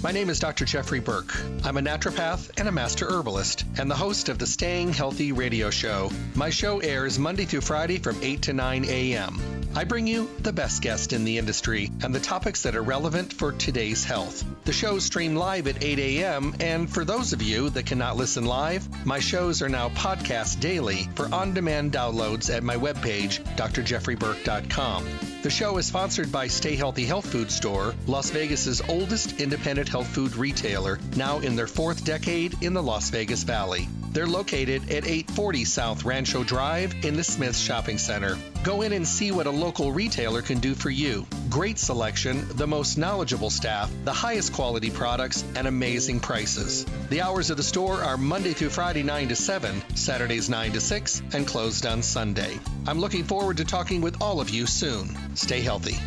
My name is Dr. Jeffrey Burke. I'm a naturopath and a master herbalist and the host of the Staying Healthy radio show. My show airs Monday through Friday from 8 to 9 a.m. I bring you the best guests in the industry and the topics that are relevant for today's health. The shows stream live at 8 a.m. and for those of you that cannot listen live, my shows are now podcast daily for on-demand downloads at my webpage, drjeffreyburke.com. The show is sponsored by Stay Healthy Health Food Store, Las Vegas's oldest independent health food retailer, now in their fourth decade in the Las Vegas Valley. They're located at 840 South Rancho Drive in the Smith's Shopping Center. Go in and see what a local retailer can do for you. Great selection, the most knowledgeable staff, the highest quality products, and amazing prices. The hours of the store are Monday through Friday 9 to 7, Saturdays 9 to 6, and closed on Sunday. I'm looking forward to talking with all of you soon. Stay healthy.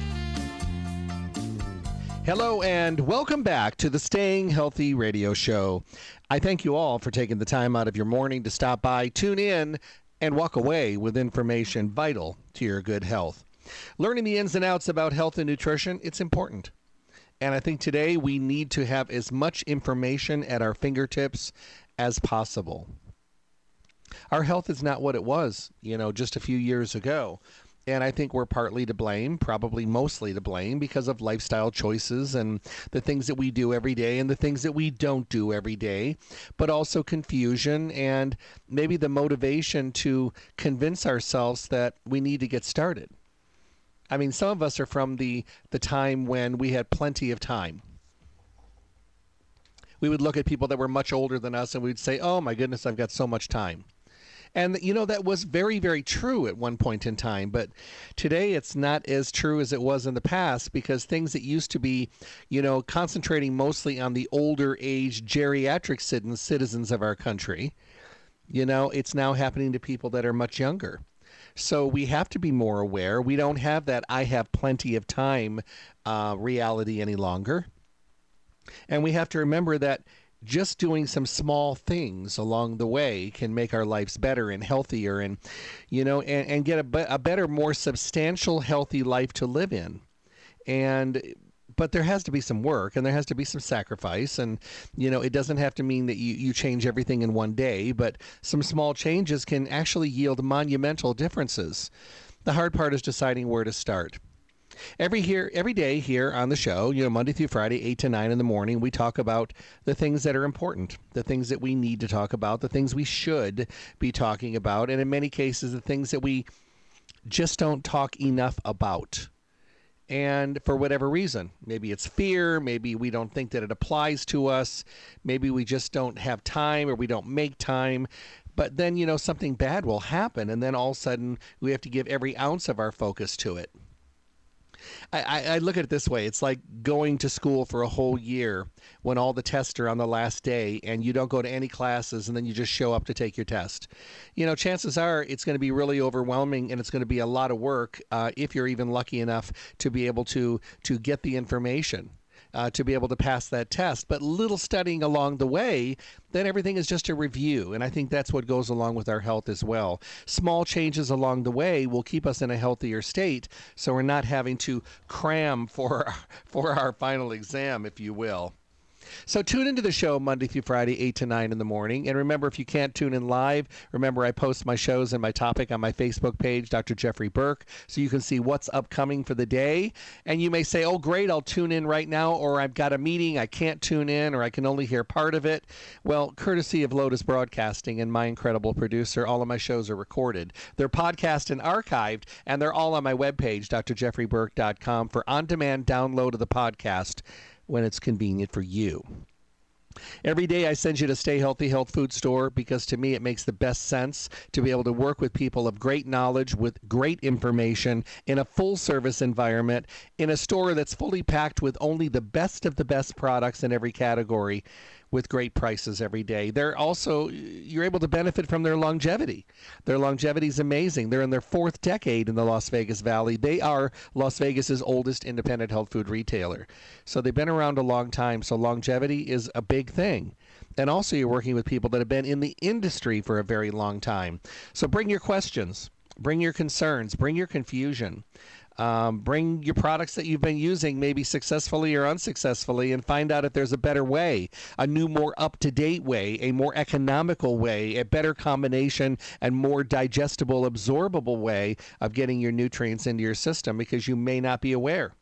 Hello and welcome back to the Staying Healthy radio show. I thank you all for taking the time out of your morning to stop by, tune in, and walk away with information vital to your good health. Learning the ins and outs about health and nutrition, it's important. And I think today we need to have as much information at our fingertips as possible. Our health is not what it was, just a few years ago. And I think we're partly to blame, probably mostly to blame, because of lifestyle choices and the things that we do every day and the things that we don't do every day, but also confusion and maybe the motivation to convince ourselves that we need to get started. I mean, some of us are from the time when we had plenty of time. We would look at people that were much older than us and we'd say, oh my goodness, I've got so much time. And, that was very, very true at one point in time. But today it's not as true as it was in the past because things that used to be, concentrating mostly on the older age geriatric citizens of our country, it's now happening to people that are much younger. So we have to be more aware. We don't have that I have plenty of time reality any longer. And we have to remember that just doing some small things along the way can make our lives better and healthier and, and get a better, more substantial, healthy life to live in. But there has to be some work and there has to be some sacrifice. And, it doesn't have to mean that you change everything in one day, but some small changes can actually yield monumental differences. The hard part is deciding where to start. Every day here on the show, Monday through Friday, 8 to 9 in the morning, we talk about the things that are important, the things that we need to talk about, the things we should be talking about, and in many cases, the things that we just don't talk enough about. And for whatever reason, maybe it's fear, maybe we don't think that it applies to us, maybe we just don't have time or we don't make time. But then, something bad will happen, and then all of a sudden, we have to give every ounce of our focus to it. I look at it this way. It's like going to school for a whole year when all the tests are on the last day and you don't go to any classes and then you just show up to take your test. Chances are it's going to be really overwhelming and it's going to be a lot of work if you're even lucky enough to be able to get the information. To be able to pass that test. But little studying along the way, then everything is just a review. And I think that's what goes along with our health as well. Small changes along the way will keep us in a healthier state, so we're not having to cram for our final exam, if you will. So tune into the show Monday through Friday, 8 to 9 in the morning. And remember, if you can't tune in live, remember I post my shows and my topic on my Facebook page, Dr. Jeffrey Burke, so you can see what's upcoming for the day. And you may say, oh, great, I'll tune in right now, or I've got a meeting, I can't tune in, or I can only hear part of it. Well, courtesy of Lotus Broadcasting and my incredible producer, all of my shows are recorded. They're podcast and archived, and they're all on my webpage, drjeffreyburke.com, for on-demand download of the podcast when it's convenient for you. Every day I send you to Stay Healthy Health Food Store because to me it makes the best sense to be able to work with people of great knowledge with great information in a full service environment in a store that's fully packed with only the best of the best products in every category with great prices every day. You're able to benefit from their longevity. Their longevity is amazing. They're in their fourth decade in the Las Vegas Valley. They are Las Vegas's oldest independent health food retailer. So they've been around a long time. So longevity is a big thing. And also you're working with people that have been in the industry for a very long time. So bring your questions. Bring your concerns. Bring your confusion. Bring your products that you've been using, maybe successfully or unsuccessfully, and find out if there's a better way, a new, more up-to-date way, a more economical way, a better combination, and more digestible, absorbable way of getting your nutrients into your system, because you may not be aware.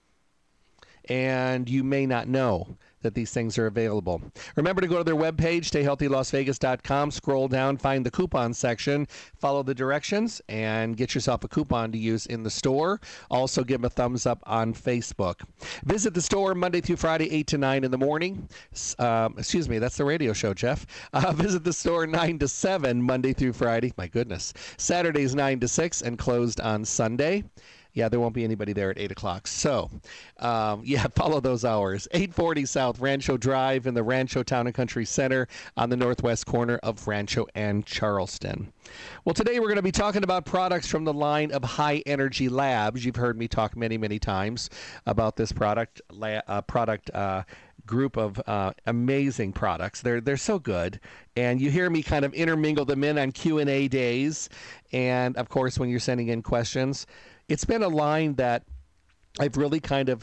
And you may not know that these things are available. Remember to go to their webpage, stayhealthylasvegas.com, scroll down, find the coupon section, follow the directions, and get yourself a coupon to use in the store. Also, give them a thumbs up on Facebook. Visit the store Monday through Friday, 8 to 9 in the morning. Excuse me, that's the radio show, Jeff. Visit the store 9 to 7 Monday through Friday. My goodness. Saturdays 9 to 6 and closed on Sunday. Yeah, there won't be anybody there at 8 o'clock. So, follow those hours. 840 South Rancho Drive in the Rancho Town and Country Center on the northwest corner of Rancho and Charleston. Well, today we're going to be talking about products from the line of High Energy Labs. You've heard me talk many, many times about this group of amazing products. They're so good, and you hear me kind of intermingle them in on Q&A days, and of course when you're sending in questions. It's been a line that I've really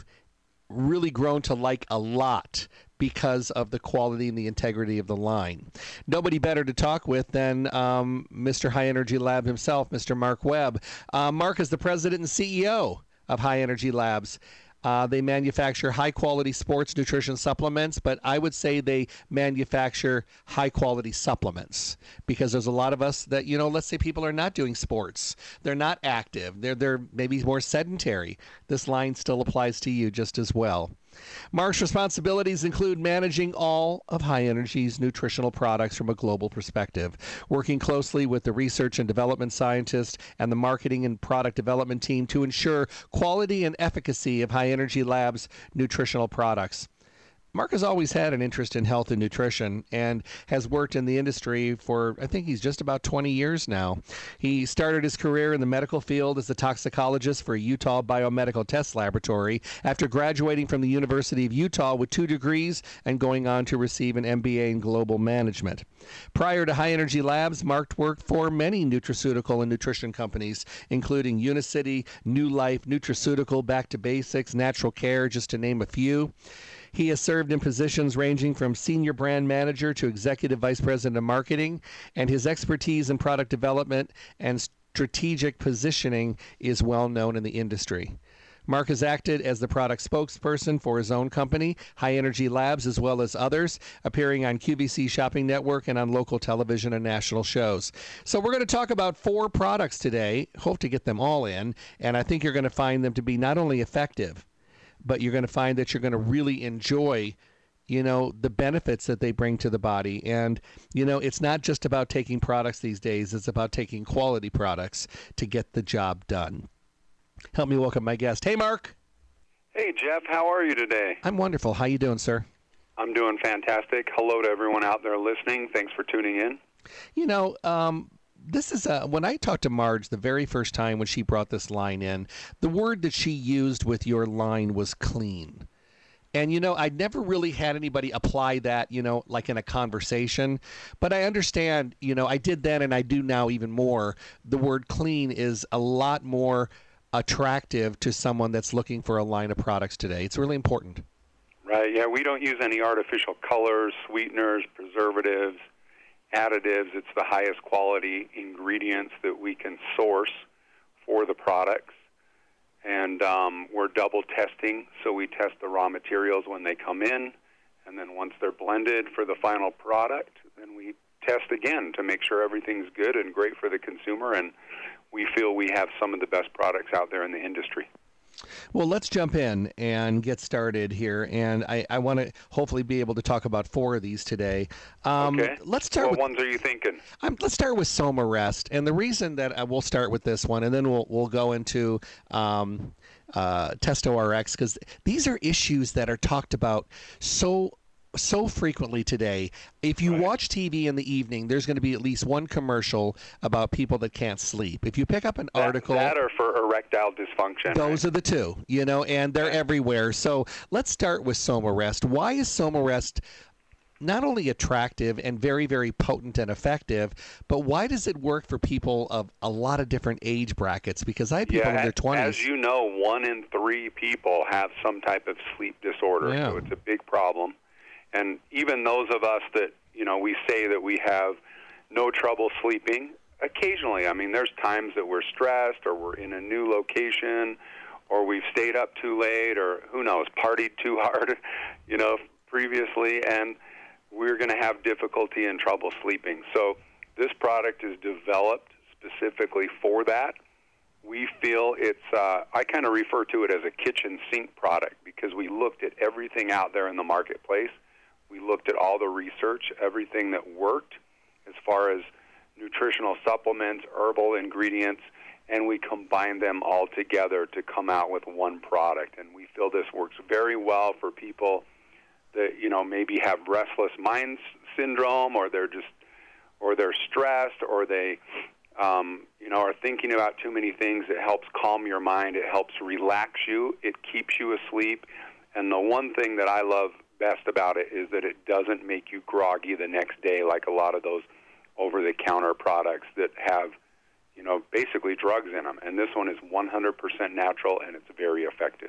grown to like a lot because of the quality and the integrity of the line. Nobody better to talk with than Mr. High Energy Lab himself, Mr. Mark Webb. Mark is the president and CEO of High Energy Labs. They manufacture high-quality sports nutrition supplements, but I would say they manufacture high-quality supplements, because there's a lot of us that, let's say people are not doing sports. They're not active. They're maybe more sedentary. This line still applies to you just as well. Mark's responsibilities include managing all of High Energy's nutritional products from a global perspective, working closely with the research and development scientists and the marketing and product development team to ensure quality and efficacy of High Energy Labs nutritional products. Mark has always had an interest in health and nutrition and has worked in the industry for, I think he's just about 20 years now. He started his career in the medical field as a toxicologist for a Utah Biomedical Test Laboratory after graduating from the University of Utah with 2 degrees and going on to receive an MBA in global management. Prior to High Energy Labs, Mark worked for many nutraceutical and nutrition companies, including Unicity, New Life, Nutraceutical, Back to Basics, Natural Care, just to name a few. He has served in positions ranging from senior brand manager to executive vice president of marketing, and his expertise in product development and strategic positioning is well known in the industry. Mark has acted as the product spokesperson for his own company, High Energy Labs, as well as others, appearing on QVC Shopping Network and on local television and national shows. So we're going to talk about 4 products today, hope to get them all in, and I think you're going to find them to be not only effective, but you're going to find that you're going to really enjoy, the benefits that they bring to the body. And, it's not just about taking products these days. It's about taking quality products to get the job done. Help me welcome my guest. Hey, Mark. Hey, Jeff. How are you today? I'm wonderful. How you doing, sir? I'm doing fantastic. Hello to everyone out there listening. Thanks for tuning in. This is when I talked to Marge the very first time when she brought this line in, the word that she used with your line was clean. And, I'd never really had anybody apply that, like in a conversation. But I understand, I did then and I do now even more. The word clean is a lot more attractive to someone that's looking for a line of products today. It's really important. Right. Yeah, we don't use any artificial colors, sweeteners, preservatives, additives. It's the highest quality ingredients that we can source for the products. And we're double testing, so we test the raw materials when they come in, and then once they're blended for the final product, then we test again to make sure everything's good and great for the consumer, and we feel we have some of the best products out there in the industry. Well, let's jump in and get started here, and I want to hopefully be able to talk about 4 of these today. Okay. Let's start. What ones are you thinking? Let's start with Soma Rest, and the reason that we'll start with this one, and then we'll go into Testo RX, because these are issues that are talked about so frequently today. If you watch TV in the evening, there's going to be at least one commercial about people that can't sleep. If you pick up an article... That or for erectile dysfunction. Those are the two, and they're everywhere. So let's start with Soma Rest. Why is Soma Rest not only attractive and very, very potent and effective, but why does it work for people of a lot of different age brackets? Because I have people in their 20s. As you know, 1 in 3 people have some type of sleep disorder, so it's a big problem. And even those of us that, we say that we have no trouble sleeping, occasionally, there's times that we're stressed or we're in a new location or we've stayed up too late or, who knows, partied too hard, previously, and we're going to have difficulty and trouble sleeping. So this product is developed specifically for that. We feel it's, I kind of refer to it as a kitchen sink product because we looked at everything out there in the marketplace. We looked at all the research, everything that worked as far as nutritional supplements, herbal ingredients, and we combined them all together to come out with one product. And we feel this works very well for people that, maybe have restless mind syndrome or they're stressed or they, are thinking about too many things. It helps calm your mind. It helps relax you. It keeps you asleep. And the one thing that I love best about it is that it doesn't make you groggy the next day like a lot of those over-the-counter products that have, basically drugs in them. And this one is 100% natural, and it's very effective.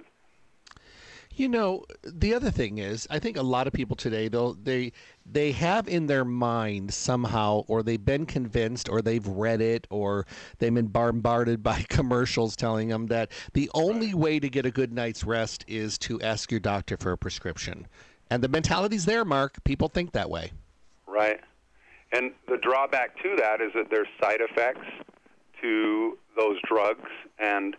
The other thing is, I think a lot of people today, they have in their mind somehow, or they've been convinced, or they've read it, or they've been bombarded by commercials telling them that the only way to get a good night's rest is to ask your doctor for a prescription. And the mentality's there, Mark. People think that way. Right. And the drawback to that is that there's side effects to those drugs, and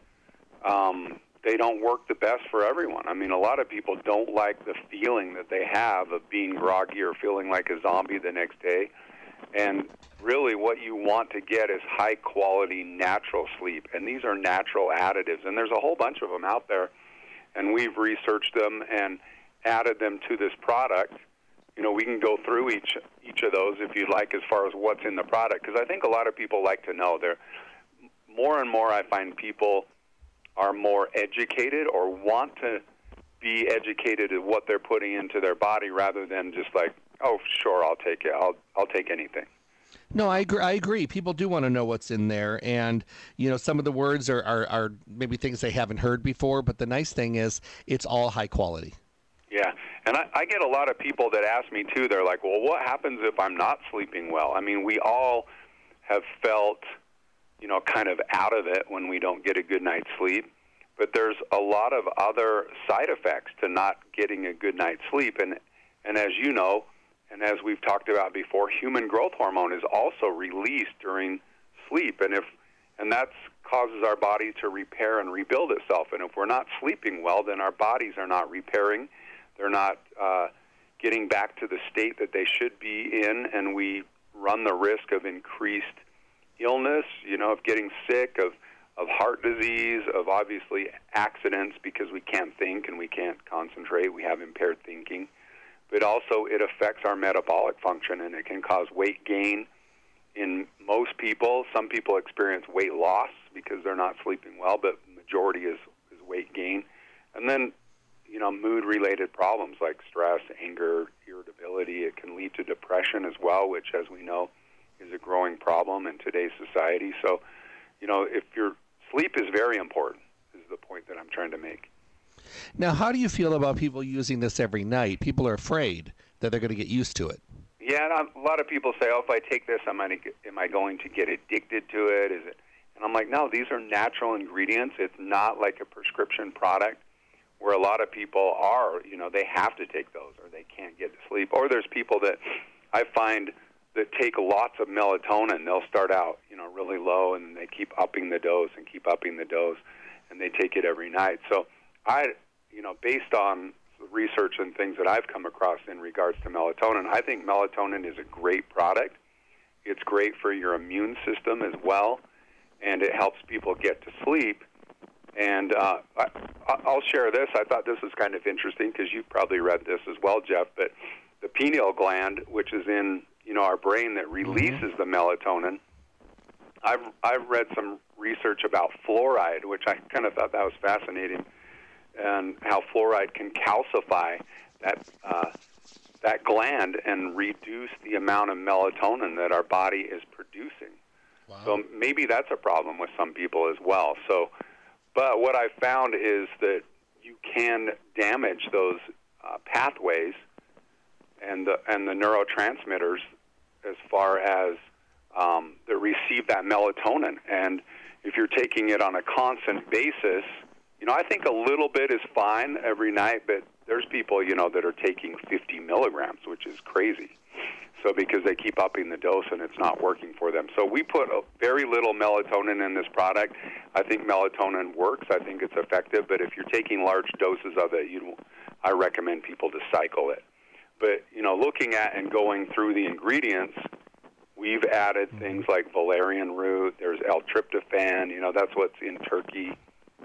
they don't work the best for everyone. A lot of people don't like the feeling that they have of being groggy or feeling like a zombie the next day. And really what you want to get is high-quality natural sleep, and these are natural additives. And there's a whole bunch of them out there, and we've researched them and added them to this product. We can go through each of those if you'd like as far as what's in the product, because I think a lot of people like to know. More and more I find people are more educated or want to be educated at what they're putting into their body rather than just like, oh, sure, I'll take it. I'll take anything. No, I agree. People do want to know what's in there. And, some of the words are maybe things they haven't heard before. But the nice thing is it's all high quality. Yeah. And I get a lot of people that ask me, too. They're like, well, what happens if I'm not sleeping well? We all have felt kind of out of it when we don't get a good night's sleep. But there's a lot of other side effects to not getting a good night's sleep. And as you know, and as we've talked about before, human growth hormone is also released during sleep. And that causes our body to repair and rebuild itself. And if we're not sleeping well, then our bodies are not repairing. They're not getting back to the state that they should be in, and we run the risk of increased illness, of getting sick, of heart disease, of obviously accidents because we can't think and we can't concentrate. We have impaired thinking. But also it affects our metabolic function, and it can cause weight gain in most people. Some people experience weight loss because they're not sleeping well, but the majority is weight gain. And then, mood-related problems like stress, anger, irritability. It can lead to depression as well, which, as we know, is a growing problem in today's society. So, if your sleep is very important, is the point that I'm trying to make. Now, how do you feel about people using this every night? People are afraid that they're going to get used to it. Yeah, and a lot of people say, oh, if I take this, am I going to get addicted to it? And I'm like, no, these are natural ingredients. It's not like a prescription product where a lot of people are, they have to take those or they can't get to sleep. Or there's people that I find that take lots of melatonin. They'll start out, really low, and they keep upping the dose and keep upping the dose, and they take it every night. So based on research and things that I've come across in regards to melatonin, I think melatonin is a great product. It's great for your immune system as well, and it helps people get to sleep. And I'll share this. I thought this was kind of interesting because you've probably read this as well, Jeff, but the pineal gland, which is in our brain that releases the melatonin, I've read some research about fluoride, which I kind of thought that was fascinating, and how fluoride can calcify that that gland and reduce the amount of melatonin that our body is producing. Wow. So maybe that's a problem with some people as well. So, but what I found is that you can damage those pathways and the neurotransmitters as far as that receive that melatonin. And if you're taking it on a constant basis, I think a little bit is fine every night, but there's people, that are taking 50 milligrams, which is crazy. So because they keep upping the dose and it's not working for them. So we put very little melatonin in this product. I think melatonin works. I think it's effective. But if you're taking large doses of it, I recommend people to cycle it. But, looking at and going through the ingredients, we've added things like valerian root. There's L-tryptophan. That's what's in turkey.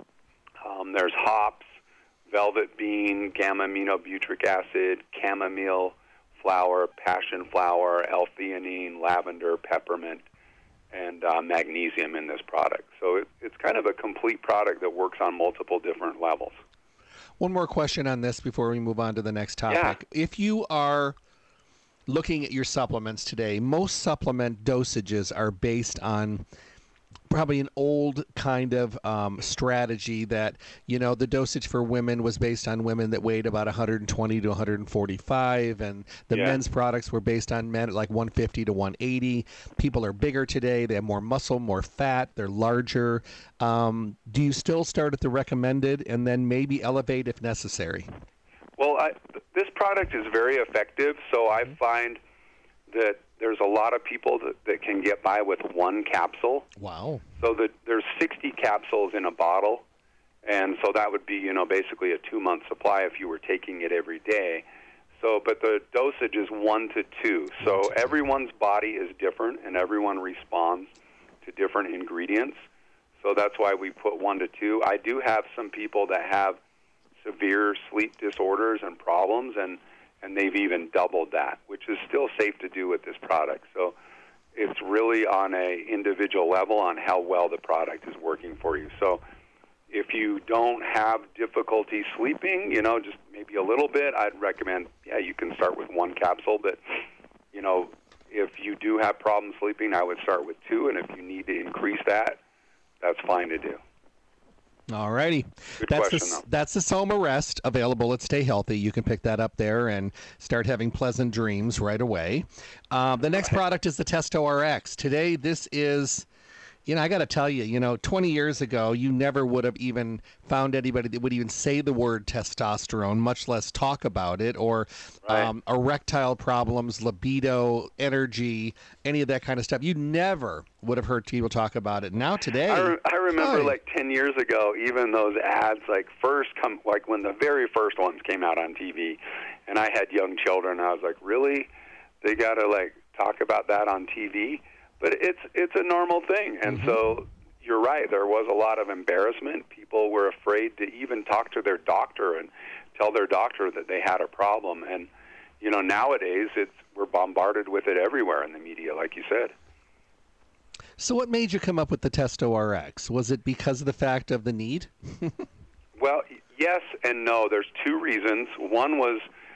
There's hops, velvet bean, gamma-aminobutyric acid, chamomile flower, passion flower, L-theanine, lavender, peppermint, and magnesium in this product. So it's kind of a complete product that works on multiple different levels. One more question on this before we move on to the next topic. Yeah. If you are looking at your supplements today, most supplement dosages are based on probably an old kind of strategy that, the dosage for women was based on women that weighed about 120 to 145, and the men's products were based on men at like 150 to 180. People are bigger today. They have more muscle, more fat. They're larger. Do you still start at the recommended and then maybe elevate if necessary? Well, this product is very effective, so I find that there's a lot of people that can get by with one capsule. Wow. So there's 60 capsules in a bottle, and so that would be, basically a 2-month supply if you were taking it every day. So, but the dosage is 1 to 2. So everyone's body is different, and everyone responds to different ingredients. So that's why we put 1 to 2. I do have some people that have severe sleep disorders and problems, and they've even doubled that, which is still safe to do with this product. So it's really on a individual level on how well the product is working for you. So if you don't have difficulty sleeping, just maybe a little bit, I'd recommend, you can start with 1 capsule. But, if you do have problems sleeping, I would start with 2. And if you need to increase that, that's fine to do. All righty. That's the Soma Rest, available at Stay Healthy. You can pick that up there and start having pleasant dreams right away. The next product is the Testo RX. Today, this is, I got to tell you, 20 years ago, you never would have even found anybody that would even say the word testosterone, much less talk about it, or erectile problems, libido, energy, any of that kind of stuff. You never would have heard people talk about it. Now today, I remember like 10 years ago, even those ads like when the very first ones came out on TV, and I had young children. I was like, really? They got to talk about that on TV? But it's a normal thing, and so you're right. There was a lot of embarrassment. People were afraid to even talk to their doctor and tell their doctor that they had a problem. And nowadays we're bombarded with it everywhere in the media, like you said. So what made you come up with the Testo RX? Was it because of the fact of the need? Well, yes and no. There's 2 reasons. One was,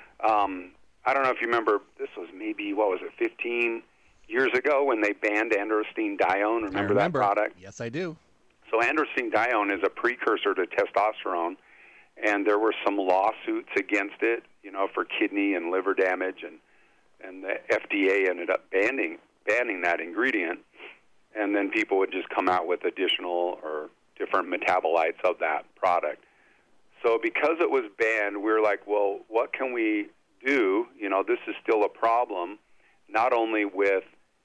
I don't know if you remember, this was maybe, 15 years ago when they banned androstenedione. Remember that product? Yes, I do. So androstenedione is a precursor to testosterone, and there were some lawsuits against it, for kidney and liver damage, and the FDA ended up banning that ingredient, and then people would just come out with additional or different metabolites of that product. So because it was banned, we were like, well, what can we do? This is still a problem, not only with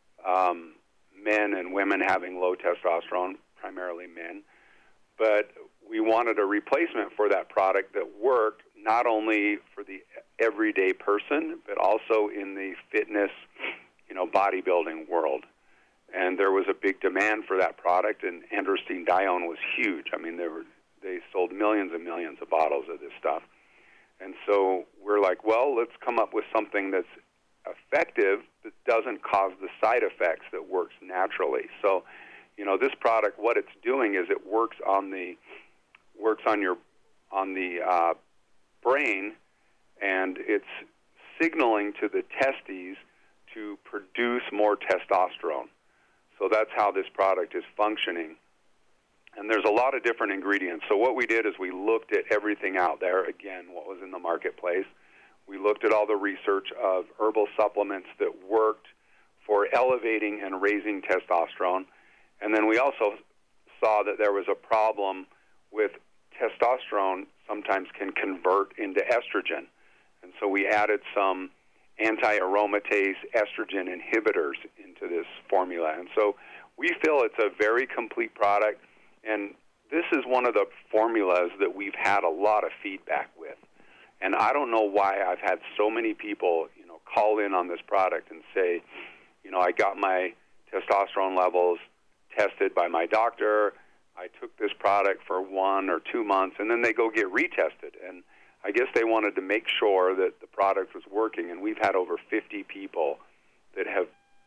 men and women having low testosterone, primarily men, but we wanted a replacement for that product that worked not only for the everyday person, but also in the fitness, bodybuilding world. And there was a big demand for that product, and androstenedione was huge. I mean, they sold millions and millions of bottles of this stuff. And so we're like, well, let's come up with something that's effective that doesn't cause the side effects, that works naturally. So, this product, what it's doing is it works on the brain, and it's signaling to the testes to produce more testosterone. So that's how this product is functioning. And there's a lot of different ingredients. So what we did is we looked at everything out there, again, what was in the marketplace. We looked at all the research of herbal supplements that worked for elevating and raising testosterone. And then we also saw that there was a problem with testosterone sometimes can convert into estrogen. And so we added some anti-aromatase estrogen inhibitors into this formula. And so we feel it's a very complete product. And this is one of the formulas that we've had a lot of feedback with. And I don't know why I've had so many people, call in on this product and say, I got my testosterone levels tested by my doctor. I took this product for 1 or 2 months, and then they go get retested. And I guess they wanted to make sure that the product was working. And we've had over 50 people that have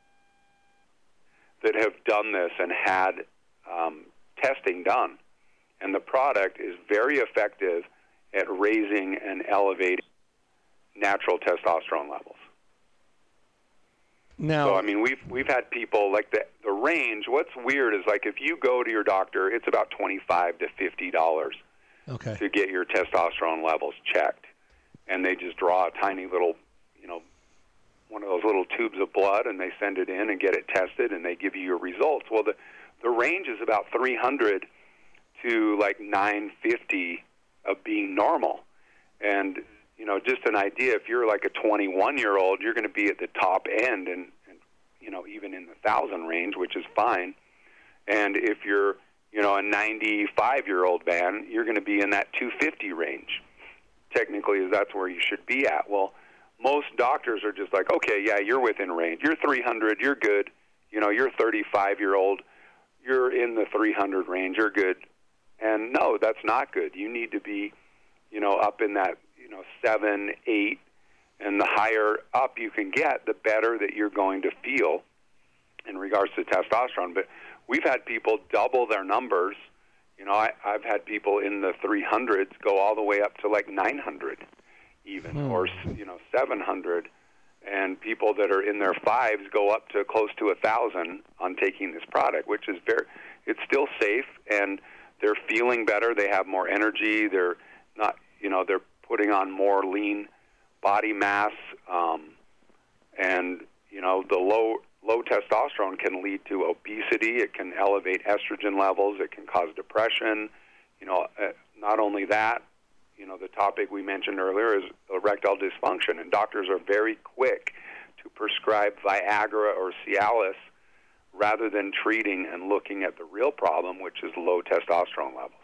done this and had testing done. And the product is very effective at raising and elevating natural testosterone levels. Now, so, I mean, we've had people, like the range, what's weird is, like, if you go to your doctor, it's about $25 to $50 to get your testosterone levels checked. And they just draw a tiny little, one of those little tubes of blood, and they send it in and get it tested, and they give you your results. Well, the range is about 300 to, like, 950 of being normal. And, just an idea, if you're like a 21-year-old, you're going to be at the top end and even in the 1,000 range, which is fine. And if you're, a 95-year-old man, you're going to be in that 250 range. Technically, that's where you should be at. Well, most doctors are just like, okay, yeah, you're within range. You're 300, you're good. You're 35-year-old, you're in the 300 range, you're good. And no, that's not good. You need to be, up in that, 7, 8, and the higher up you can get, the better that you're going to feel in regards to testosterone. But we've had people double their numbers. I've had people in the 300s go all the way up to like 900 even, or 700. And people that are in their 5s go up to close to 1,000 on taking this product, which is it's still safe, and they're feeling better. They have more energy. They're not, they're putting on more lean body mass, and the low testosterone can lead to obesity. It can elevate estrogen levels. It can cause depression. Not only that, the topic we mentioned earlier is erectile dysfunction, and doctors are very quick to prescribe Viagra or Cialis rather than treating and looking at the real problem, which is low testosterone levels.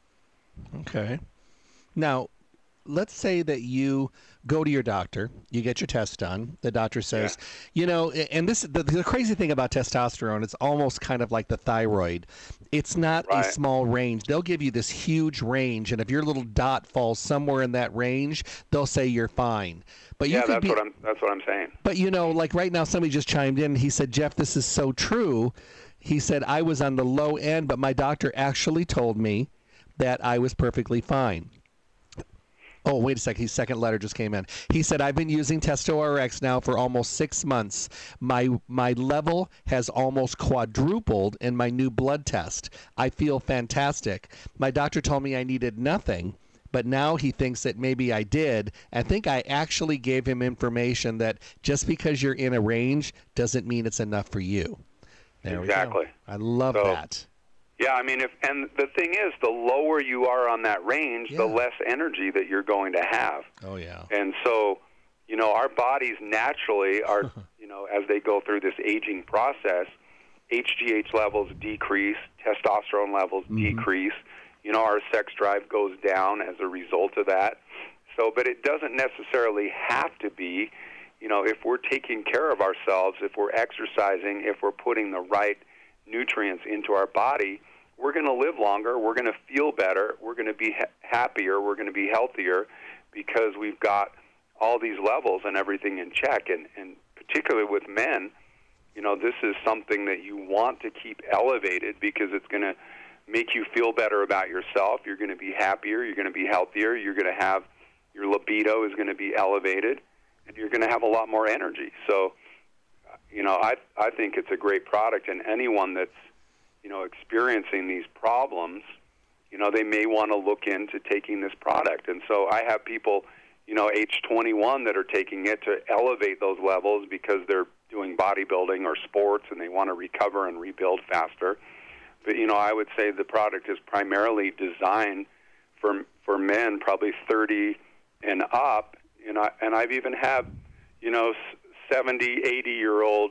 Okay. Now, let's say that you go to your doctor, you get your test done. The doctor says, and this the crazy thing about testosterone, it's almost kind of like the thyroid. It's not a small range. They'll give you this huge range, and if your little dot falls somewhere in that range, they'll say you're fine. But that's what I'm saying. But like right now, somebody just chimed in. He said, Jeff, this is so true. He said, I was on the low end, but my doctor actually told me that I was perfectly fine. Oh, wait a second. His second letter just came in. He said, I've been using TestoRx now for almost 6 months. My level has almost quadrupled in my new blood test. I feel fantastic. My doctor told me I needed nothing, but now he thinks that maybe I did. I think I actually gave him information that just because you're in a range doesn't mean it's enough for you. There exactly. We go. I love that. Yeah, I mean, and the thing is, the lower you are on that range, the less energy that you're going to have. Oh, yeah. And so, our bodies naturally are, as they go through this aging process, HGH levels decrease, testosterone levels decrease. Our sex drive goes down as a result of that. So, but it doesn't necessarily have to be, if we're taking care of ourselves, if we're exercising, if we're putting the right nutrients into our body, we're going to live longer, we're going to feel better, we're going to be happier, we're going to be healthier because we've got all these levels and everything in check. And particularly with men, this is something that you want to keep elevated because it's going to make you feel better about yourself. You're going to be happier, you're going to be healthier, you're going to have, your libido is going to be elevated. and you're going to have a lot more energy. So, I think it's a great product, and anyone that's, experiencing these problems, they may want to look into taking this product. And so I have people, age 21 that are taking it to elevate those levels because they're doing bodybuilding or sports and they want to recover and rebuild faster. But, I would say the product is primarily designed for men, probably 30 and up. And I've even had, 70, 80-year-old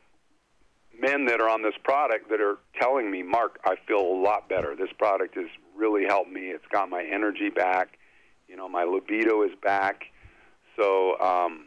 men that are on this product that are telling me, Mark, I feel a lot better. This product has really helped me. It's got my energy back. My libido is back. So,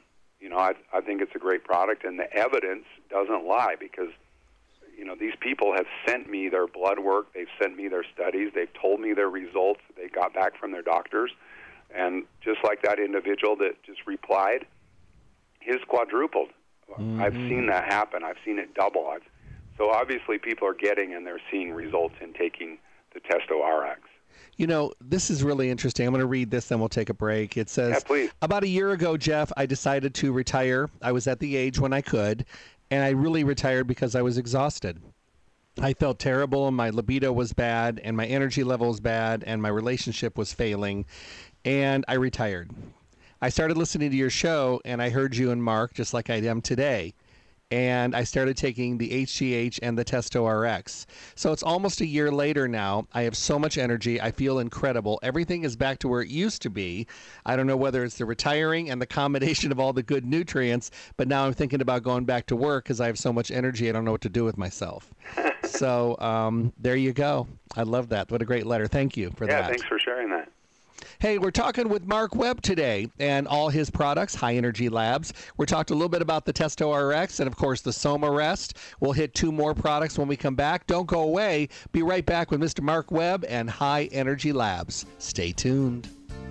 I think it's a great product, and the evidence doesn't lie because, these people have sent me their blood work. They've sent me their studies. They've told me their results that they got back from their doctors. And just like that individual that just replied, his quadrupled. Mm-hmm. I've seen that happen. I've seen it double. So obviously people are getting and they're seeing results in taking the Testo RX. This is really interesting. I'm going to read this, then we'll take a break. It says, yeah, please. About a year ago, Jeff, I decided to retire. I was at the age when I could, and I really retired because I was exhausted. I felt terrible, and my libido was bad, and my energy level was bad, and my relationship was failing, and I retired. I started listening to your show, and I heard you and Mark, just like I am today. And I started taking the HGH and the Testo RX. So it's almost a year later now. I have so much energy. I feel incredible. Everything is back to where it used to be. I don't know whether it's the retiring and the combination of all the good nutrients, but now I'm thinking about going back to work because I have so much energy. I don't know what to do with myself. So there you go. I love that. What a great letter. Thank you for that. Yeah, thanks for sharing that. Hey, we're talking with Mark Webb today and all his products, High Energy Labs. We're talking a little bit about the Testo RX and, of course, the Soma Rest. We'll hit 2 more products when we come back. Don't go away. Be right back with Mr. Mark Webb and High Energy Labs. Stay tuned.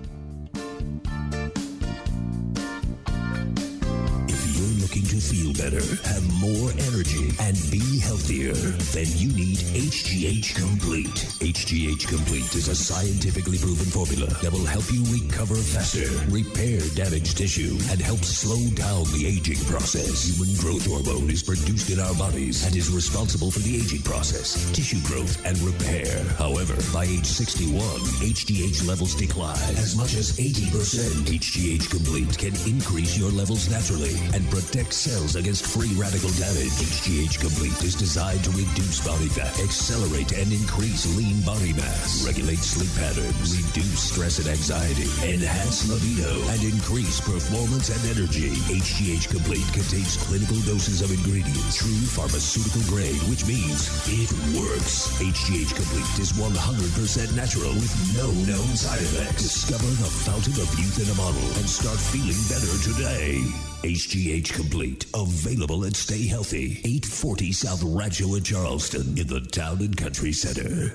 Looking to feel better, have more energy, and be healthier, then you need HGH Complete. HGH Complete is a scientifically proven formula that will help you recover faster, repair damaged tissue, and help slow down the aging process. Human growth hormone is produced in our bodies and is responsible for the aging process, tissue growth, and repair. However, by age 61, HGH levels decline as much as 80%. HGH Complete can increase your levels naturally and protect cells against free radical damage. HGH Complete is designed to reduce body fat, accelerate and increase lean body mass, regulate sleep patterns, reduce stress and anxiety, enhance libido, and increase performance and energy. HGH Complete contains clinical doses of ingredients, true pharmaceutical grade, which means it works. HGH Complete is 100% natural with no known side effects. Discover the fountain of youth in a bottle and start feeling better today. HGH Complete, available at Stay Healthy, 840 South Rancho in Charleston, in the Town and Country Center.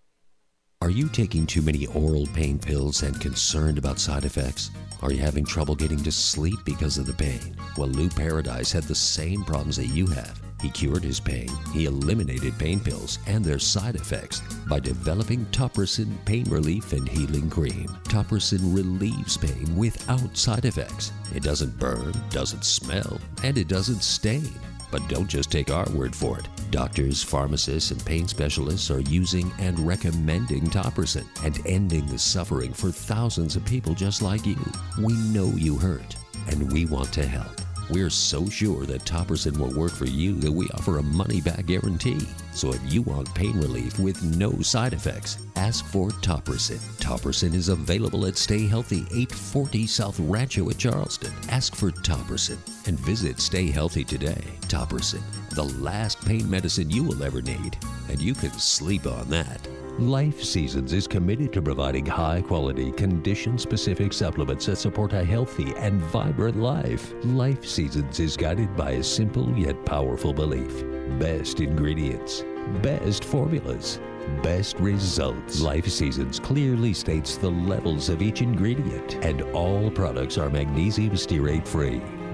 Are you taking too many oral pain pills and concerned about side effects? Are you having trouble getting to sleep because of the pain? Well, Lou Paradise had the same problems that you have. He cured his pain. He eliminated pain pills and their side effects by developing Topricin Pain Relief and Healing Cream. Topricin relieves pain without side effects. It doesn't burn, doesn't smell, and it doesn't stain. But don't just take our word for it. Doctors, pharmacists, and pain specialists are using and recommending Topricin and ending the suffering for thousands of people just like you. We know you hurt, and we want to help. We're so sure that Topricin will work for you that we offer a money-back guarantee. So if you want pain relief with no side effects, ask for Topricin. Topricin is available at Stay Healthy, 840 South Rancho at Charleston. Ask for Topricin and visit Stay Healthy today. Topricin, the last pain medicine you will ever need, and you can sleep on that. Life Seasons is committed to providing high-quality, condition-specific supplements that support a healthy and vibrant life. Life Seasons is guided by a simple yet powerful belief. Best ingredients, best formulas, best results. Life Seasons clearly states the levels of each ingredient, and all products are magnesium stearate free.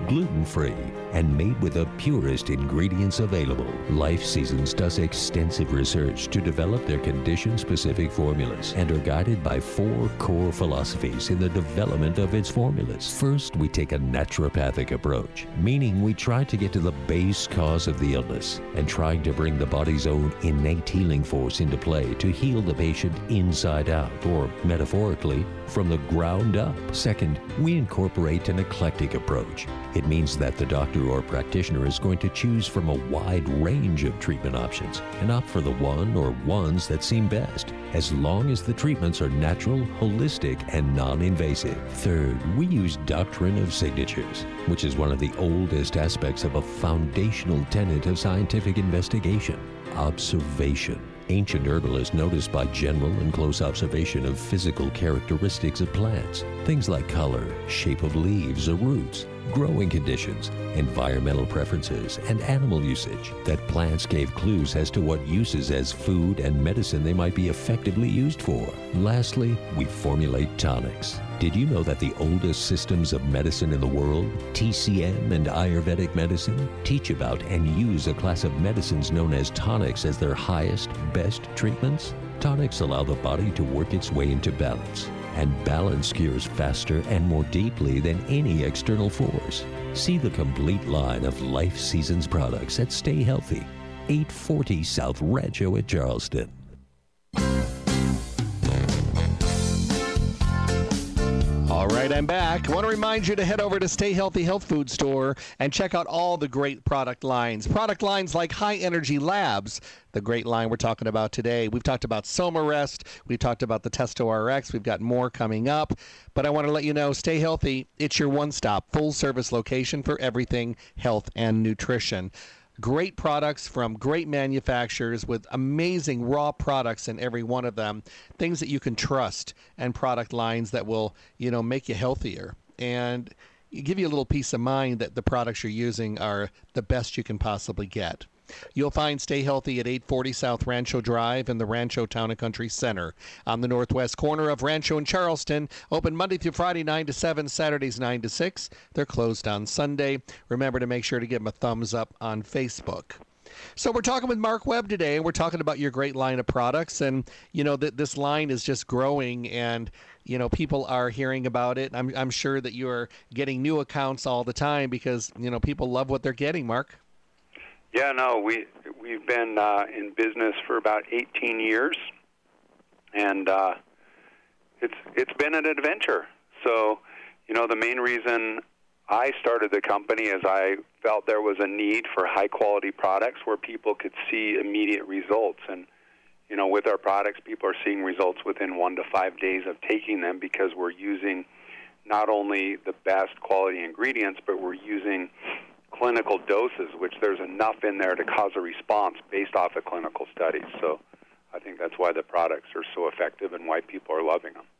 gluten-free, and made with the purest ingredients available. Life Seasons does extensive research to develop their condition-specific formulas and are guided by 4 core philosophies in the development of its formulas. First, we take a naturopathic approach, meaning we try to get to the base cause of the illness and trying to bring the body's own innate healing force into play to heal the patient inside out, or metaphorically, from the ground up. Second, we incorporate an eclectic approach. It means that the doctor or practitioner is going to choose from a wide range of treatment options and opt for the one or ones that seem best, as long as the treatments are natural, holistic, and non-invasive. Third, we use doctrine of signatures, which is one of the oldest aspects of a foundational tenet of scientific investigation: observation. Ancient herbalists noticed by general and close observation of physical characteristics of plants, things like color, shape of leaves or roots, growing conditions, environmental preferences, and animal usage, that plants gave clues as to what uses as food and medicine they might be effectively used for. Lastly, we formulate tonics. Did you know that the oldest systems of medicine in the world, TCM and Ayurvedic medicine, teach about and use a class of medicines known as tonics as their highest, best treatments? Tonics allow the body to work its way into balance, and balance cures faster and more deeply than any external force. See the complete line of Life Seasons products at Stay Healthy, 840 South Rancho at Charleston. All right, I'm back. I want to remind you to head over to Stay Healthy Health Food Store and check out all the great product lines. Product lines like High Energy Labs, the great line we're talking about today. We've talked about SomaRest. We've talked about the Testo RX. We've got more coming up. But I want to let you know, Stay Healthy, it's your one-stop, full-service location for everything health and nutrition. Great products from great manufacturers with amazing raw products in every one of them, things that you can trust, and product lines that will, make you healthier and give you a little peace of mind that the products you're using are the best you can possibly get. You'll find Stay Healthy at 840 South Rancho Drive in the Rancho Town and Country Center on the northwest corner of Rancho and Charleston. Open Monday through Friday 9 to 7, Saturdays 9 to 6. They're closed on Sunday. Remember to make sure to give them a thumbs up on Facebook. So we're talking with Mark Webb today, and we're talking about your great line of products. And, this line is just growing, and, people are hearing about it. I'm sure that you are getting new accounts all the time because, people love what they're getting, Mark. Yeah, no, we've been in business for about 18 years, and it's been an adventure. So, the main reason I started the company is I felt there was a need for high-quality products where people could see immediate results. And, with our products, people are seeing results within 1 to 5 days of taking them because we're using not only the best quality ingredients, but we're using clinical doses, which there's enough in there to cause a response based off of clinical studies. So I think that's why the products are so effective and why people are loving them.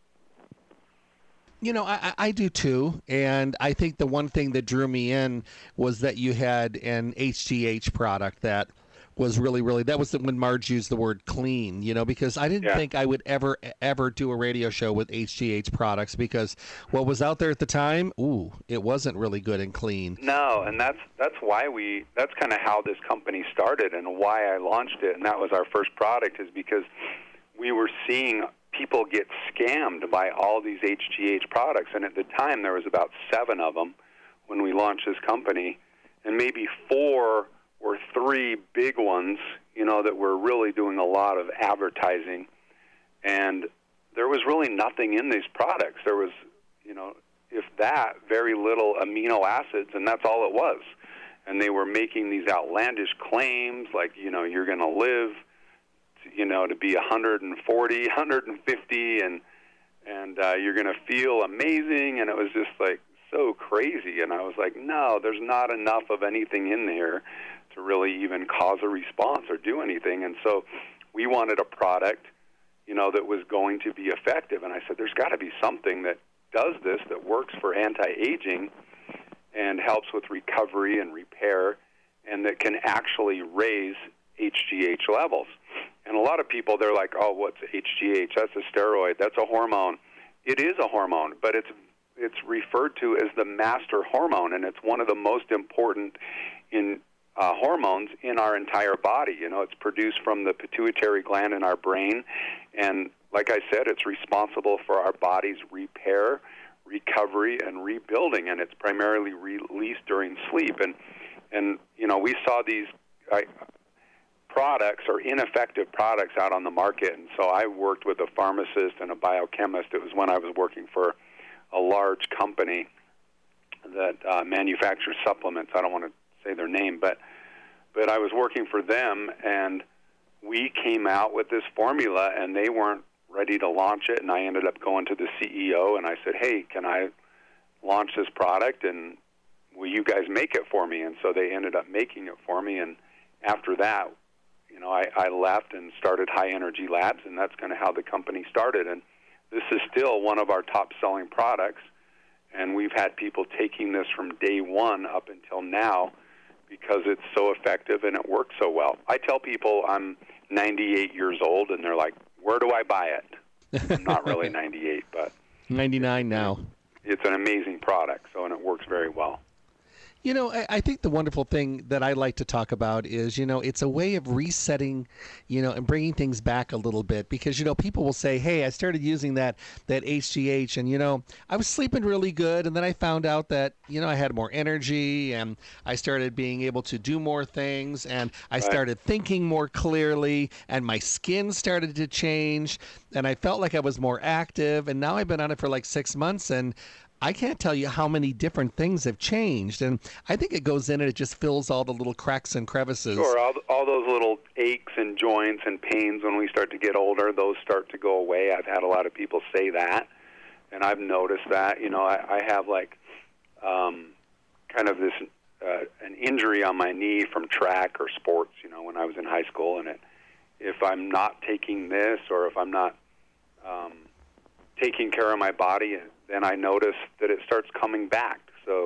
I do too, and I think the one thing that drew me in was that you had an HGH product that was really, that was when Marge used the word clean, because I didn't think I would ever do a radio show with HGH products because what was out there at the time, it wasn't really good and clean. No, and that's why that's kind of how this company started and why I launched it, and that was our first product, is because we were seeing people get scammed by all these HGH products, and at the time there was about 7 of them when we launched this company, and maybe 4 or 3 big ones, that were really doing a lot of advertising, and there was really nothing in these products. There was, if that, very little amino acids, and that's all it was. And they were making these outlandish claims like, you're going to live, to be 140, 150, and you're going to feel amazing, and it was just like so crazy. And I was like, no, there's not enough of anything in there to really even cause a response or do anything. And so we wanted a product, that was going to be effective. And I said, there's got to be something that does this, that works for anti-aging and helps with recovery and repair, and that can actually raise HGH levels. And a lot of people, they're like, oh, what's HGH? That's a steroid. That's a hormone. It is a hormone, but it's it's referred to as the master hormone, and it's one of the most important hormones in our entire body. You know, it's produced from the pituitary gland in our brain, and like I said, it's responsible for our body's repair, recovery, and rebuilding, and it's primarily released during sleep. And you know, we saw these products or ineffective products out on the market, and so I worked with a pharmacist and a biochemist. It was when I was working for a large company that manufactures supplements. I don't want to say their name, but I was working for them, and we came out with this formula, and they weren't ready to launch it, and I ended up going to the CEO, and I said, hey, can I launch this product, and will you guys make it for me? And so they ended up making it for me, and after that, you know, I left and started High Energy Labs, and that's kind of how the company started. And this is still one of our top-selling products, and we've had people taking this from day one up until now because it's so effective and it works so well. I tell people I'm 98 years old, and they're like, where do I buy it? I'm not really 98, but 99 now. It's an amazing product, and it works very well. You know, I think the wonderful thing that I like to talk about is, you know, it's a way of resetting, you know, and bringing things back a little bit, because, you know, people will say, hey, I started using that HGH, and, you know, I was sleeping really good, and then I found out that, you know, I had more energy, and I started being able to do more things, and I started thinking more clearly, and my skin started to change, and I felt like I was more active, and now I've been on it for like 6 months, and I can't tell you how many different things have changed, and I think it goes in and it just fills all the little cracks and crevices. Sure, all those little aches and joints and pains when we start to get older, those start to go away. I've had a lot of people say that, and I've noticed that. You know, I have like kind of this an injury on my knee from track or sports, you know, when I was in high school, and if I'm not taking this, or if I'm not taking care of my body, then I notice that it starts coming back. So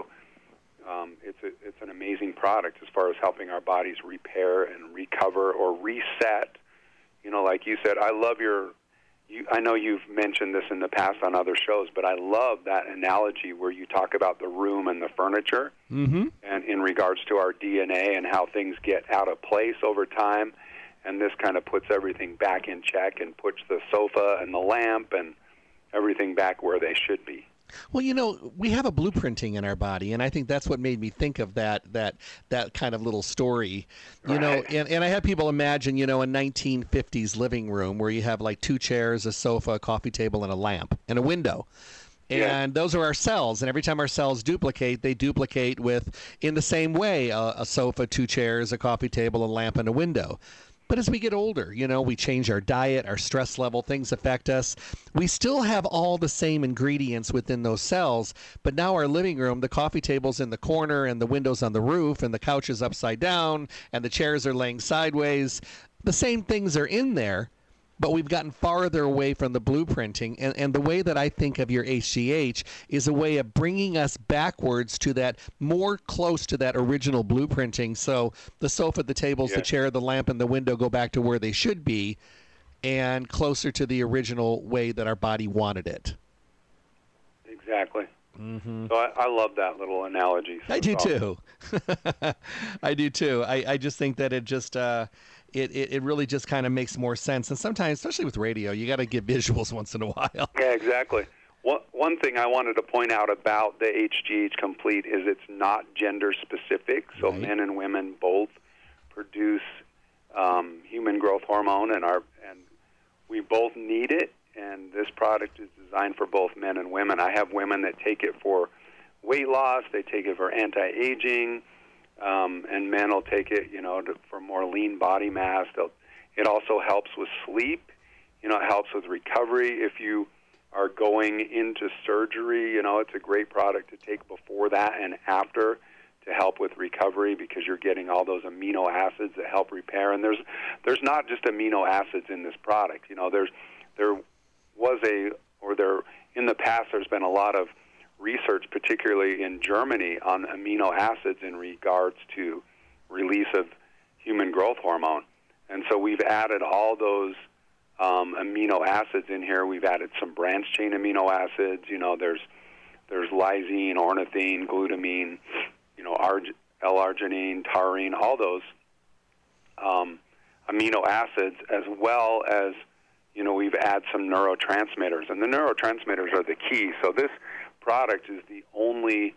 it's an amazing product as far as helping our bodies repair and recover or reset. You know, like you said, I love I know you've mentioned this in the past on other shows, but I love that analogy where you talk about the room and the furniture, and in regards to our DNA and how things get out of place over time. And this kind of puts everything back in check and puts the sofa and the lamp and everything back where they should be. Well, you know, we have a blueprinting in our body, and I think that's what made me think of that kind of little story. You know, and I had people imagine, you know, a 1950s living room where you have like 2 chairs, a sofa, a coffee table, and a lamp, and a window. And those are our cells, and every time our cells duplicate, they duplicate with, in the same way, a sofa, 2 chairs, a coffee table, a lamp, and a window. But as we get older, you know, we change our diet, our stress level, things affect us. We still have all the same ingredients within those cells, but now our living room, the coffee table's in the corner, and the window's on the roof, and the couch is upside down, and the chairs are laying sideways. The same things are in there, but we've gotten farther away from the blueprinting. And the way that I think of your HGH is a way of bringing us backwards to that, more close to that original blueprinting. So the sofa, the tables, the chair, the lamp, and the window go back to where they should be, and closer to the original way that our body wanted it. Exactly. So I love that little analogy. So I do too. I do too. I just think that it just... It really just kind of makes more sense. And sometimes, especially with radio, you got to get visuals once in a while. Yeah, exactly. One thing I wanted to point out about the HGH Complete is it's not gender specific. So men and women both produce human growth hormone, and we both need it. And this product is designed for both men and women. I have women that take it for weight loss. They take it for anti-aging. And men will take it, you know, for more lean body mass. It also helps with sleep. You know, it helps with recovery. If you are going into surgery, you know, it's a great product to take before that and after to help with recovery, because you're getting all those amino acids that help repair. And there's not just amino acids in this product. You know, in the past there's been a lot of research, particularly in Germany, on amino acids in regards to release of human growth hormone. And so we've added all those amino acids in here. We've added some branched chain amino acids. You know, there's There's lysine, ornithine, glutamine, L-arginine, taurine, all those amino acids, as well as, we've added some neurotransmitters. And the neurotransmitters are the key. So this product is the only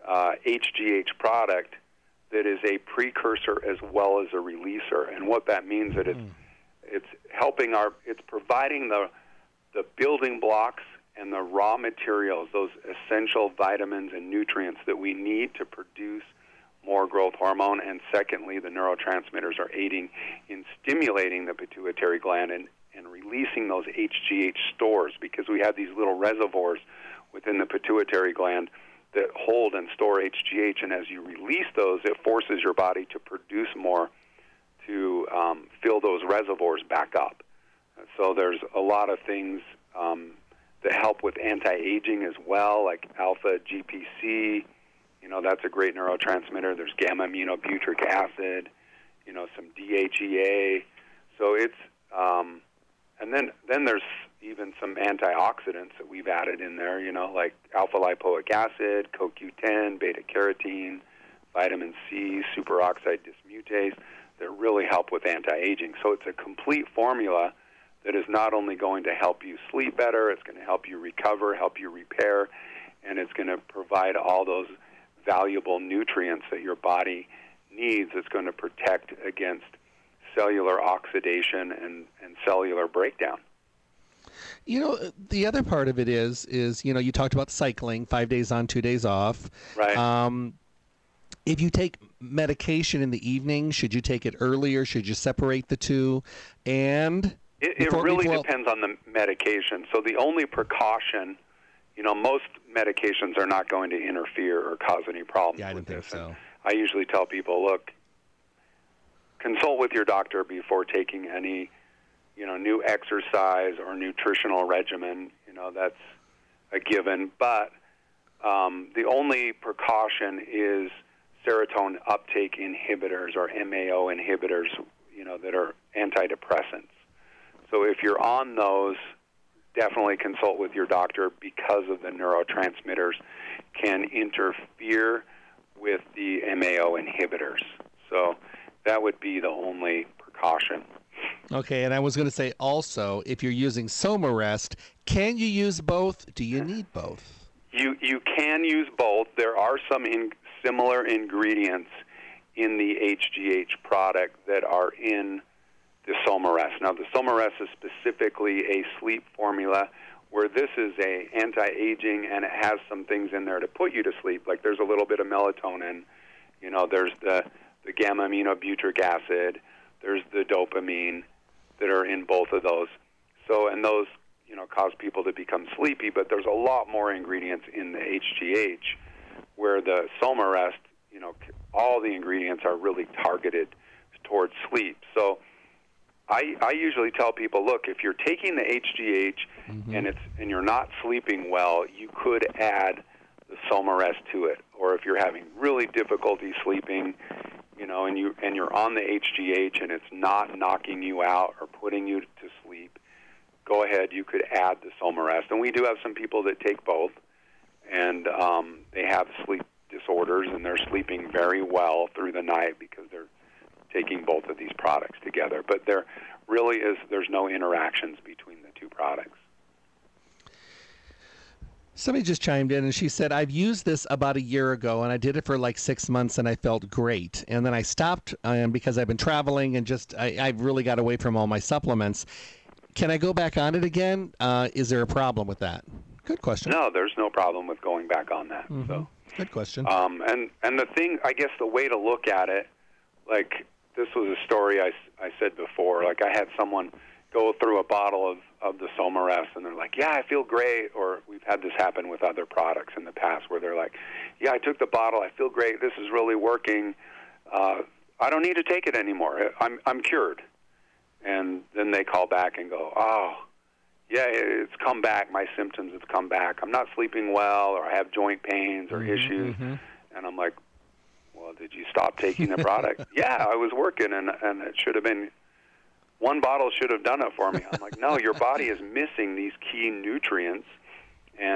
HGH product that is a precursor as well as a releaser. And what that means is it's helping it's providing the building blocks and the raw materials, those essential vitamins and nutrients that we need to produce more growth hormone. And secondly, the neurotransmitters are aiding in stimulating the pituitary gland and releasing those HGH stores, because we have these little reservoirs within the pituitary gland that hold and store HGH, and as you release those, it forces your body to produce more to fill those reservoirs back up. So there's a lot of things that help with anti-aging as well, like alpha GPC. That's a great neurotransmitter. There's gamma-aminobutyric acid, some DHEA. So it's and then there's even some antioxidants that we've added in there, like alpha-lipoic acid, CoQ10, beta-carotene, vitamin C, superoxide dismutase, that really help with anti-aging. So it's a complete formula that is not only going to help you sleep better, it's going to help you recover, help you repair, and it's going to provide all those valuable nutrients that your body needs. It's going to protect against cellular oxidation and cellular breakdown. The other part of it is you talked about cycling, 5 days on, 2 days off. Right. If you take medication in the evening, should you take it earlier? Should you separate the two? And it really depends on the medication. So the only precaution, most medications are not going to interfere or cause any problems. Yeah, I didn't think so. And I usually tell people, look, consult with your doctor before taking any, new exercise or nutritional regimen. That's a given. But the only precaution is serotonin uptake inhibitors, or MAO inhibitors, that are antidepressants. So if you're on those, definitely consult with your doctor, because of the neurotransmitters can interfere with the MAO inhibitors. So that would be the only precaution. Okay, and I was going to say also, if you're using Somarest, can you use both? Do you need both? You can use both. There are some similar ingredients in the HGH product that are in the Somarest. Now, the Somarest is specifically a sleep formula, where this is a anti-aging, and it has some things in there to put you to sleep. Like there's a little bit of melatonin. There's the gamma-aminobutyric acid. There's the dopamine that are in both of those. So, and those, cause people to become sleepy, but there's a lot more ingredients in the HGH, where the Somarest, all the ingredients are really targeted towards sleep. So I usually tell people, look, if you're taking the HGH and you're not sleeping well, you could add the Somarest to it. Or if you're having really difficulty sleeping, and you're on the HGH and it's not knocking you out or putting you to sleep, go ahead, you could add the Somarest. And we do have some people that take both, and they have sleep disorders, and they're sleeping very well through the night because they're taking both of these products together. But there's no interactions between the two products. Somebody just chimed in and she said, I've used this about a year ago, and I did it for like 6 months and I felt great. And then I stopped because I've been traveling and I've really got away from all my supplements. Can I go back on it again? Is there a problem with that? Good question. No, there's no problem with going back on that. Mm-hmm. So, good question. And the thing, I guess the way to look at it, like this was a story I said before. Like I had someone go through a bottle of the Somarest, and they're like, yeah, I feel great. Or we've had this happen with other products in the past where they're like, yeah, I took the bottle, I feel great, this is really working. I don't need to take it anymore. I'm cured. And then they call back and go, oh, yeah, it's come back. My symptoms have come back. I'm not sleeping well, or I have joint pains or issues. Mm-hmm. And I'm like, well, did you stop taking the product? Yeah, I was working, and it should have been, one bottle should have done it for me. I'm like, no, your body is missing these key nutrients, and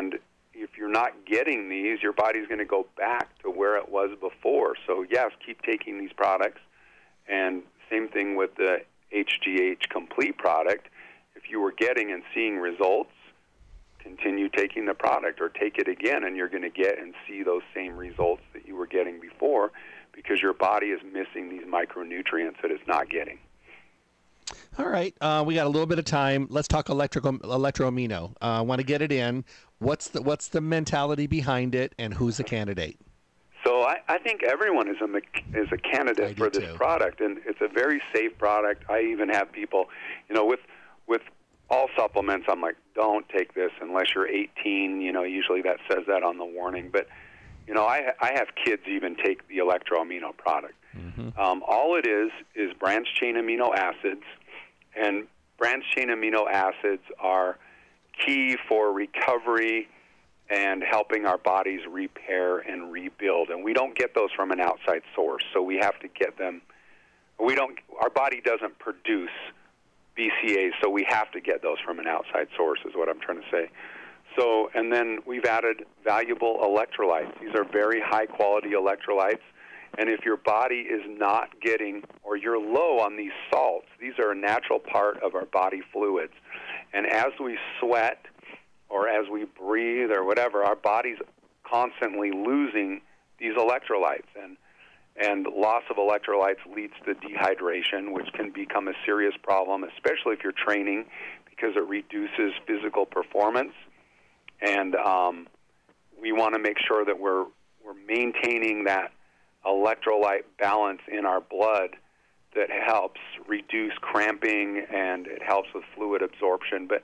you're not getting these, your body's going to go back to where it was before. So yes, keep taking these products. And same thing with the HGH Complete product. If you were getting and seeing results, continue taking the product, or take it again, and you're going to get and see those same results that you were getting before, because your body is missing these micronutrients that it's not getting. All right, we got a little bit of time. Let's talk electroamino. I want to get it in. What's the mentality behind it, and who's a candidate? So I think everyone is a candidate for this product, and it's a very safe product. I even have people, with all supplements, I'm like, don't take this unless you're 18. Usually that says that on the warning. But, I have kids even take the electroamino product. Mm-hmm. All it is branched-chain amino acids, and branched-chain amino acids are key for recovery and helping our bodies repair and rebuild. And we don't get those from an outside source, so we have to get them. Our body doesn't produce BCAAs, so we have to get those from an outside source, is what I'm trying to say. So, and then we've added valuable electrolytes. These are very high-quality electrolytes. And if your body is not getting, or you're low on these salts, these are a natural part of our body fluids. And as we sweat, or as we breathe, or whatever, our body's constantly losing these electrolytes. And loss of electrolytes leads to dehydration, which can become a serious problem, especially if you're training, because it reduces physical performance. And we want to make sure that we're maintaining that electrolyte balance in our blood that helps reduce cramping, and it helps with fluid absorption. But,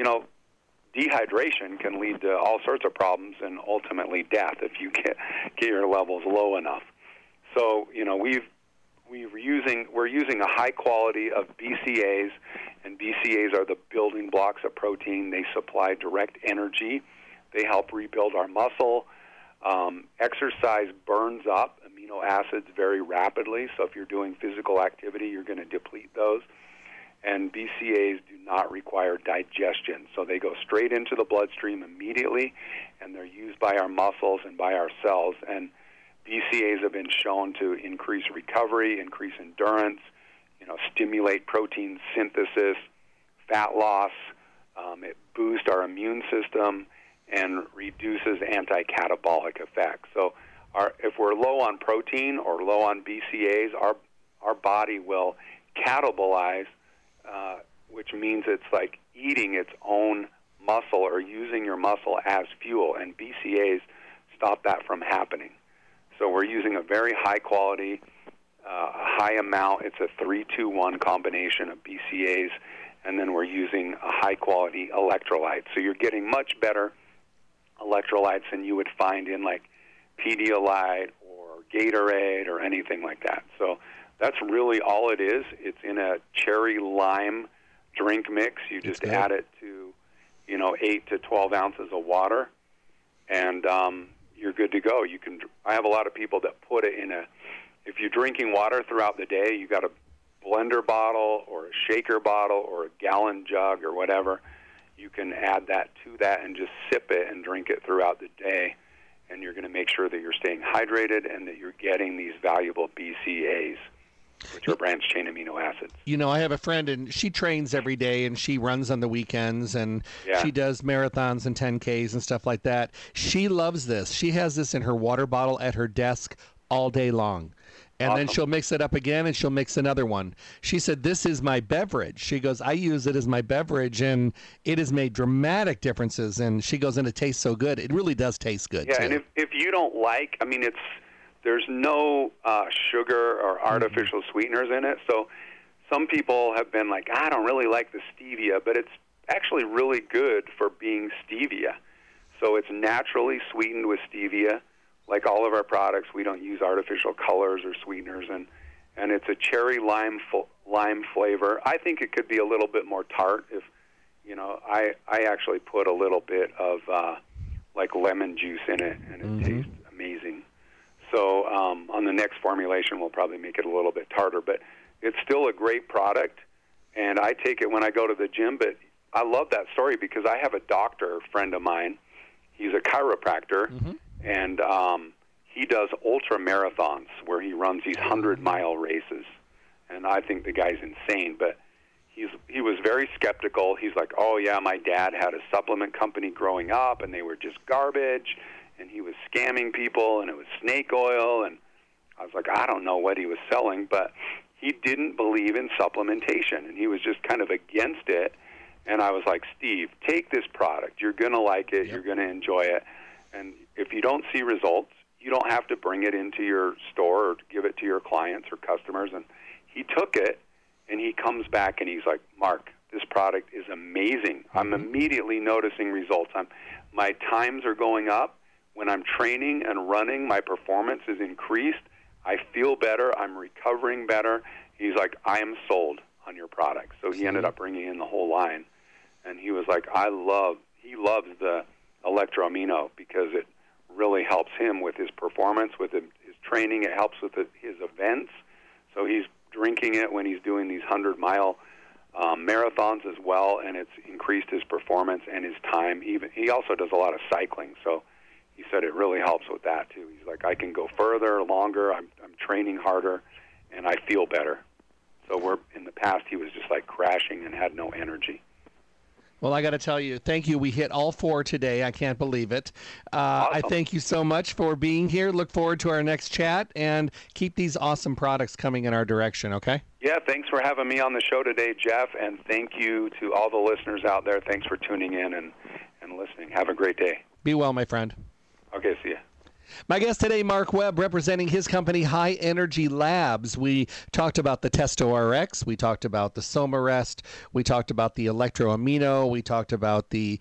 dehydration can lead to all sorts of problems and ultimately death if you get your levels low enough. So, we're using a high quality of BCAAs, and BCAAs are the building blocks of protein. They supply direct energy. They help rebuild our muscle. Exercise burns up amino acids very rapidly, so if you're doing physical activity, you're going to deplete those. And BCAAs do not require digestion, so they go straight into the bloodstream immediately, and they're used by our muscles and by our cells. And BCAAs have been shown to increase recovery, increase endurance, stimulate protein synthesis, fat loss. It boosts our immune system and reduces anti-catabolic effects. So if we're low on protein or low on BCAAs, our body will catabolize, which means it's like eating its own muscle or using your muscle as fuel, and BCAAs stop that from happening. So we're using a very high quality, high amount. It's a 3-2-1 combination of BCAAs, and then we're using a high quality electrolyte. So you're getting much better electrolytes than you would find in like Pedialyte or Gatorade or anything like that. So that's really all it is. It's in a cherry lime drink mix. You just add it to, 8 to 12 ounces of water, and you're good to go. I have a lot of people that put it if you're drinking water throughout the day, you got a blender bottle or a shaker bottle or a gallon jug or whatever. You can add that to that and just sip it and drink it throughout the day. And you're going to make sure that you're staying hydrated and that you're getting these valuable BCAAs, which are branched-chain amino acids. I have a friend, and she trains every day, and she runs on the weekends, and she does marathons and 10Ks and stuff like that. She loves this. She has this in her water bottle at her desk all day long. And then she'll mix it up again, and she'll mix another one. She said, this is my beverage. She goes, I use it as my beverage, and it has made dramatic differences. And she goes, and it tastes so good. It really does taste good, too. And if you don't there's no sugar or artificial sweeteners in it. So some people have been like, I don't really like the stevia, but it's actually really good for being stevia. So it's naturally sweetened with stevia. Like all of our products, we don't use artificial colors or sweeteners, and it's a cherry lime flavor. I think it could be a little bit more tart. If I actually put a little bit of like lemon juice in it, and it tastes amazing. So on the next formulation, we'll probably make it a little bit tartar, but it's still a great product, and I take it when I go to the gym. But I love that story because I have a doctor friend of mine. He's a chiropractor, and he does ultra marathons where he runs these 100-mile races. And I think the guy's insane, but he was very skeptical. He's like, oh, yeah, my dad had a supplement company growing up, and they were just garbage, and he was scamming people, and it was snake oil. And I was like, I don't know what he was selling, but he didn't believe in supplementation, and he was just kind of against it. And I was like, Steve, take this product. You're going to like it. Yep. You're going to enjoy it. And if you don't see results, you don't have to bring it into your store or give it to your clients or customers. And he took it, and he comes back, and he's like, Mark, this product is amazing. I'm immediately noticing results. My times are going up. When I'm training and running, my performance is increased. I feel better. I'm recovering better. He's like, I am sold on your product. So he ended up bringing in the whole line. And he was like, he loves the Electro-Amino because it really helps him with his performance, with his training. It helps with his events. So he's drinking it when he's doing these 100-mile marathons as well, and it's increased his performance and his time. He also does a lot of cycling, so he said it really helps with that too. He's like, I can go further, longer. I'm training harder, and I feel better. So in the past, he was just like crashing and had no energy. Well, I got to tell you, thank you. We hit all 4 today. I can't believe it. Awesome. I thank you so much for being here. Look forward to our next chat, and keep these awesome products coming in our direction, okay? Yeah, thanks for having me on the show today, Jeff, and thank you to all the listeners out there. Thanks for tuning in and listening. Have a great day. Be well, my friend. Okay, see ya. My guest today, Mark Webb, representing his company, High Energy Labs. We talked about the Testo RX. We talked about the Somarest. We talked about the Electro-Amino. We talked about the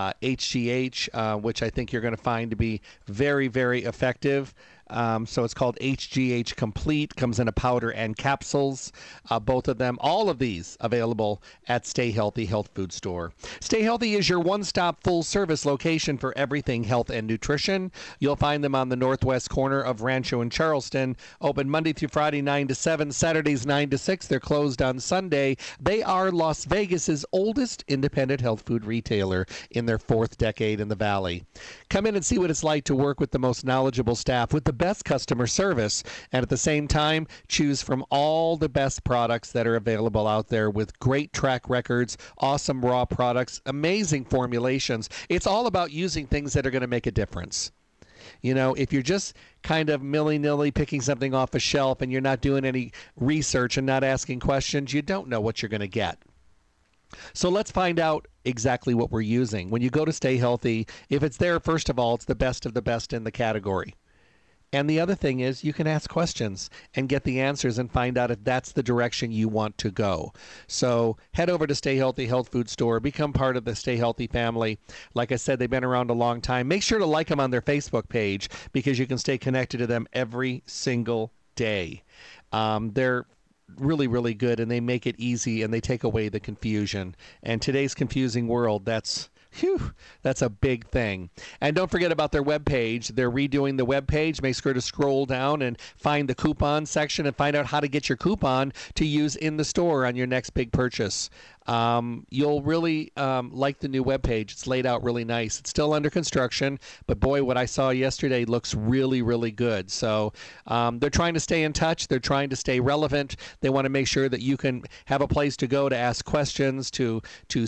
HGH, which I think you're going to find to be very, very effective. So it's called HGH Complete, comes in a powder and capsules, both of them, all of these available at Stay Healthy Health Food Store. Stay Healthy is your one-stop full-service location for everything health and nutrition. You'll find them on the northwest corner of Rancho and Charleston, open Monday through Friday 9 to 7, Saturdays 9 to 6. They're closed on Sunday. They are Las Vegas's oldest independent health food retailer in their 4th decade in the Valley. Come in and see what it's like to work with the most knowledgeable staff with the best customer service, and at the same time choose from all the best products that are available out there with great track records, awesome raw products, amazing formulations. It's all about using things that are going to make a difference. You know, if you're just kind of milly-nilly picking something off a shelf and you're not doing any research and not asking questions, you don't know what you're going to get. So let's find out exactly what we're using. When you go to Stay Healthy, if it's there, first of all, it's the best of the best in the category. And the other thing is you can ask questions and get the answers and find out if that's the direction you want to go. So head over to Stay Healthy Health Food Store. Become part of the Stay Healthy family. Like I said, they've been around a long time. Make sure to like them on their Facebook page because you can stay connected to them every single day. They're really, really good, and they make it easy, and they take away the confusion. And today's confusing world, that's a big thing. And don't forget about their webpage. They're redoing the webpage. Make sure to scroll down and find the coupon section and find out how to get your coupon to use in the store on your next big purchase. You'll really like the new webpage. It's laid out really nice. It's still under construction, but boy, what I saw yesterday looks really, really good. So they're trying to stay in touch. They're trying to stay relevant. They want to make sure that you can have a place to go to ask questions, to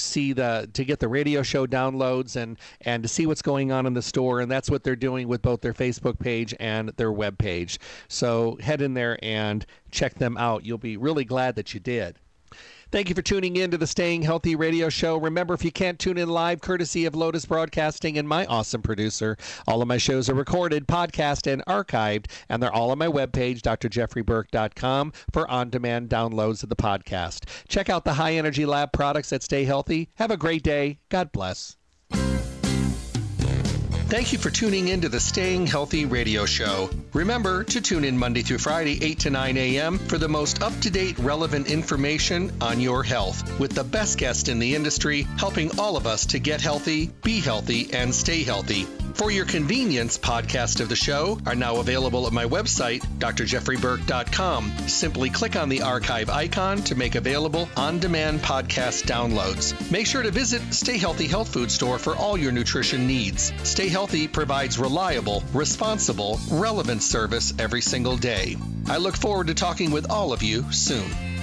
get the radio show downloads and to see what's going on in the store. And that's what they're doing with both their Facebook page and their webpage. So head in there and check them out. You'll be really glad that you did. Thank you for tuning in to the Staying Healthy radio show. Remember, if you can't tune in live, courtesy of Lotus Broadcasting and my awesome producer, all of my shows are recorded, podcast, and archived, and they're all on my webpage, drjeffreyburke.com, for on-demand downloads of the podcast. Check out the High Energy Lab products at Stay Healthy. Have a great day. God bless. Thank you for tuning in to the Staying Healthy radio show. Remember to tune in Monday through Friday, 8 to 9 a.m. for the most up-to-date, relevant information on your health with the best guest in the industry, helping all of us to get healthy, be healthy, and stay healthy. For your convenience, podcasts of the show are now available at my website, drjeffreyburke.com. Simply click on the archive icon to make available on-demand podcast downloads. Make sure to visit Stay Healthy Health Food Store for all your nutrition needs. Stay Healthy Healthy provides reliable, responsible, relevant service every single day. I look forward to talking with all of you soon.